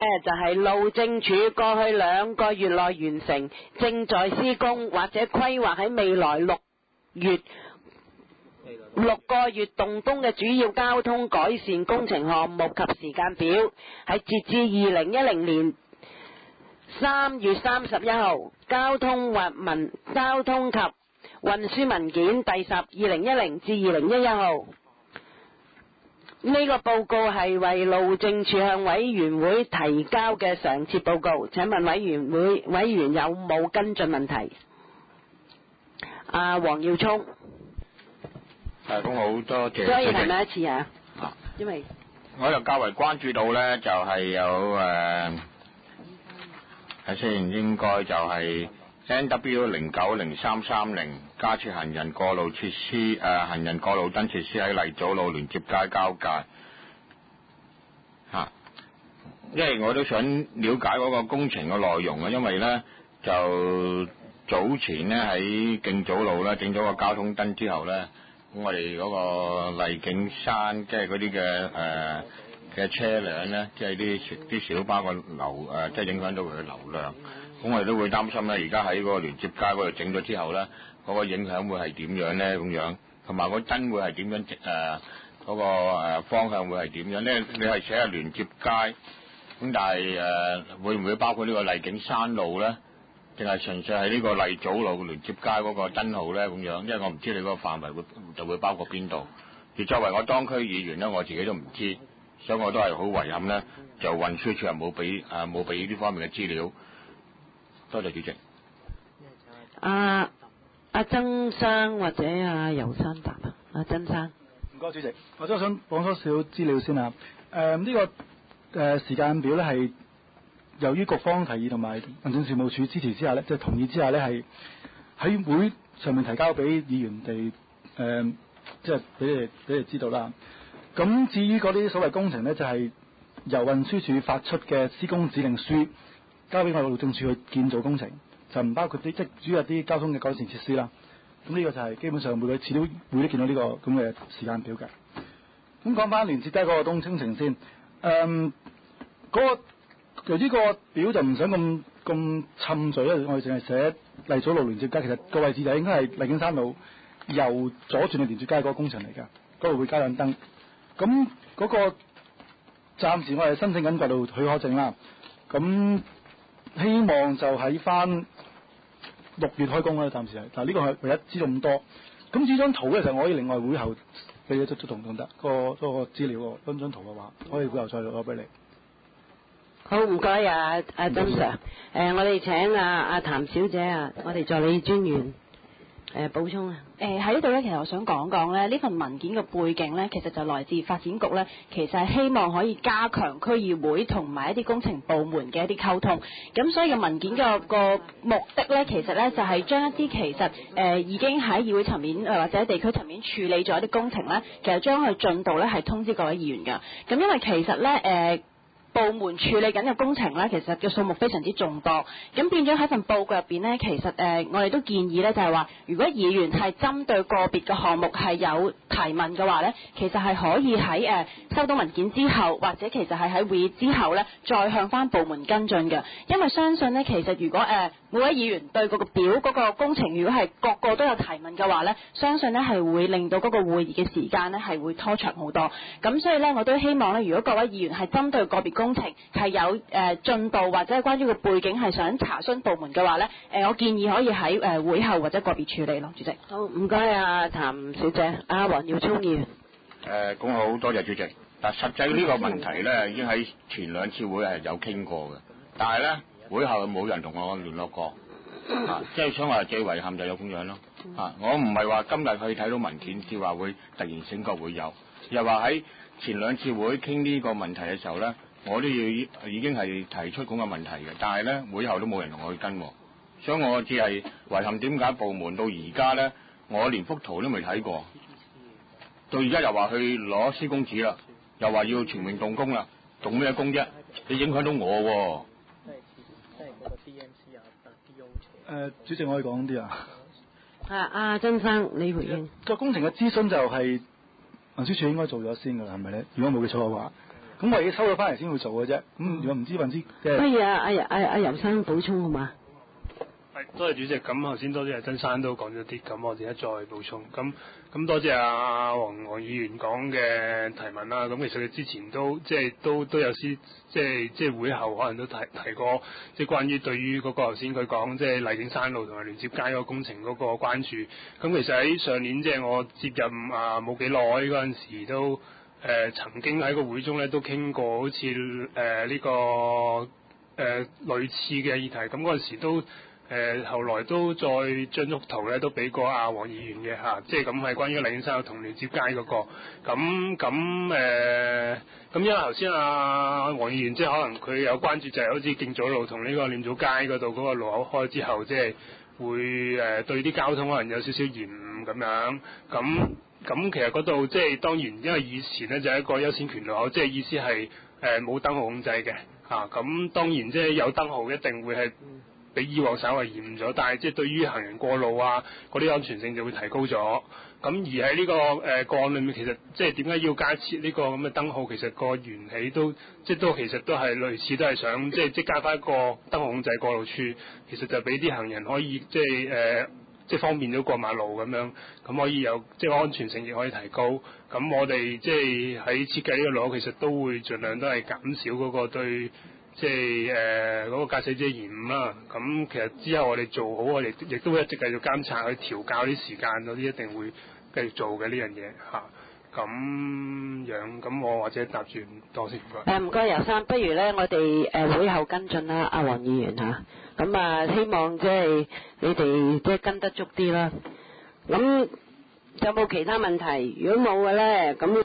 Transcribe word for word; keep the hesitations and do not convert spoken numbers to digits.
就係路政署過去兩個月內完成，正在施工或者規劃喺未來六月六個月動工嘅主要交通改善工程項目及時間表，係截至二零一零年三月三十一號，交通或文交通及運輸文件第十二零一零至二零一一號。呢個報告係為路政署向委員會提交嘅常設報告，請問委員會委員有冇跟進問題？阿黃耀聰。 誒，咁好多謝。 所以提問一次啊。 啊。 因為我就較為關注到咧，就係、是、有誒，睇先應該就係 N W 零九零三三零加設行人過路設施誒、呃，行人過路燈設施喺麗祖路聯接街交界嚇、啊。因為我都想了解嗰個工程嘅內容啊，因為咧就早前咧喺敬祖路咧整咗個交通燈之後咧。咁我哋嗰個麗景山，即係嗰啲嘅誒嘅車輛咧，即係啲啲小巴個流誒，即係影響到佢嘅流量。咁我哋都會擔心咧，而家喺嗰個聯接街嗰度整咗之後咧，嗰個影響會係點樣咧？咁樣，同埋個燈會係點樣？誒，嗰個誒方向會係點樣咧？你係寫係聯接街，咁但係誒會唔會包括呢個麗景山路咧？定係純粹係呢個麗祖路聯接街嗰個燈號咧咁樣，因為我唔知你嗰個範圍會就會包括邊度。而作為我當區議員咧，我自己都唔知，所以我都係好遺憾咧，就運輸署係冇俾誒冇俾呢方面嘅資料。多謝主席。 阿阿曾生或者阿游生答啊，阿曾生。 唔該主席，我都想講多少資料先啊。誒、呃、呢、這個誒、呃、時間表咧係。由於局方提議同埋民政事務處支持之下咧，即係同意之下咧，係喺會上面提交俾議員哋誒，即係俾你俾你知道啦。咁至於嗰啲所謂工程咧，就係、是、由運輸署發出嘅施工指令書，交俾我哋路政署去建造工程，就唔包括啲即係主要啲交通嘅改善設施啦。咁呢個就係基本上每個次都會都見到呢、這個咁嘅時間表嘅。咁講翻連接街嗰個東工程先，誒、嗯、嗰、那個。由於個表就唔想咁咁侵嘴，我哋淨係寫麗祖路聯接街，其實個位置就應該係麗景山路由左轉去連接街嗰個工程嚟㗎，嗰度會加兩燈。咁嗰個暫時我哋申請緊嗰度許可證啦，咁希望就喺翻六月開工啦，暫時係。但係呢個係唯一知道咁多。咁呢張圖咧，其實我可以另外會後俾你出出同同得個嗰個資料喎。嗰張圖嘅話，可以會後再攞俾你。 好，唔該啊，阿曾 Sir。誒，我哋請阿阿譚小姐啊，我哋助理專員誒補充啊。 誒喺呢度咧，其實我想講講咧，呢份文件嘅背景咧，其實就來自發展局咧，其實係希望可以加強區議會同埋一啲工程部門嘅一啲溝通。咁所以個文件嘅個目的咧，其實咧就係將一啲其實誒、呃、已經喺議會層面誒或者地區層面處理咗一啲工程咧，其實將佢進度咧係通知各位議員㗎。咁因為其實咧誒。呃部門處理緊嘅工程咧，其實嘅數目非常之眾多，咁變咗喺份報告入邊咧，其實誒、呃、我哋都建議咧，就係話，如果議員係針對個別嘅項目係有提問嘅話咧，其實係可以喺誒、呃、收到文件之後，或者其實係喺會議之後咧，再向翻部門跟進嘅，因為相信咧，其實如果誒、呃、每位議員對嗰個表嗰、嗰個工程，如果係個個都有提問嘅話咧，相信咧係會令到嗰個會議嘅時間咧係會拖長好多，咁所以咧我都希望咧，如果各位議員係針對個別工程係有誒進度或者係關於個背景係想查詢部門嘅話咧，誒我建議可以喺誒會後或者個別處理咯，主席。 好，唔該啊，譚小姐，阿黃耀聰議員。 誒，咁好多謝主席。但實際呢個問題咧，已經喺前兩次會係有傾過嘅，但係咧會後冇人同我聯絡過，啊，即係想話最遺憾就有咁樣咯。啊，我唔係話今日去睇到文件至話會突然醒覺會有，又話喺前兩次會傾呢個問題嘅時候咧。我都要已經係提出咁嘅問題嘅，但係咧會後都冇人同我去跟，所以我只係遺憾點解部門到而家咧，我連幅圖都未睇過，到而家又話去攞施工紙啦，又話要全面動工啦，動咩工啫？你影響到我喎。 即係嗰個 D M C 啊、D O 誒，主席我可以講啲啊。 啊，阿曾生，你回應。 個工程嘅諮詢就係運輸署應該做咗先㗎啦，係咪咧？如果冇記錯嘅話。 咁我哋收咗翻嚟先會做嘅啫。咁如果唔知問之即係。 不如啊阿阿阿游生補充好嘛？ 係，多謝主席。咁頭先多謝阿曾生都講咗啲，咁我哋一再補充。咁咁多謝阿黃黃議員講嘅提問啦。咁其實佢之前都即係都都有啲即係即係會後可能都提提過，即係關於對於嗰個頭先佢講即係麗景山路同埋聯接街嗰個工程嗰個關注。咁其實喺上年即係我接任啊冇幾耐嗰陣時都誒、呃、曾經喺個會中咧都傾過，好似誒呢個誒、呃、類似嘅議題。咁嗰陣時都。誒、呃、後來都再將幅圖咧都俾過阿黃議員嘅嚇，即係咁係關於麗景山同聯接街嗰、那個，咁咁誒，咁、呃、因為頭先阿黃議員即係可能佢有關注就係好似敬祖路同呢個念祖街嗰度嗰個路口開之後，即係會誒、呃、對啲交通可能有少少延誤咁樣，咁咁其實嗰度即係當然因為以前咧就係一個優先權路口，即係意思係誒冇燈號控制嘅嚇，咁、啊、當然即係有燈號一定會係。比以往稍為嚴咗，但係即係對於行人過路啊嗰啲安全性就會提高咗。咁而喺呢、這個誒、呃、個案裏面，其實即係點解要加設呢個咁嘅燈號？其實個緣起都即係都其實都係類似，都係想即係即係加翻一個燈號控制過路處，其實就俾啲行人可以即係誒、呃、即係方便咗過馬路咁樣，咁可以有即係安全性亦可以提高。咁我哋即係喺設計呢個路口，其實都會盡量都係減少嗰個對。即係誒嗰個駕駛者延誤啦，咁其實之後我哋做好，我哋亦都會一直繼續監察去調校啲時間嗰啲，一定會繼續做嘅呢樣嘢嚇。咁樣咁我或者答住多先唔該。 誒唔該，游生，不如咧我哋誒、呃、會後跟進啦，阿黃議員嚇。咁啊，希望即係你哋即係跟得足啲啦。咁有冇其他問題？如果冇嘅咧，咁。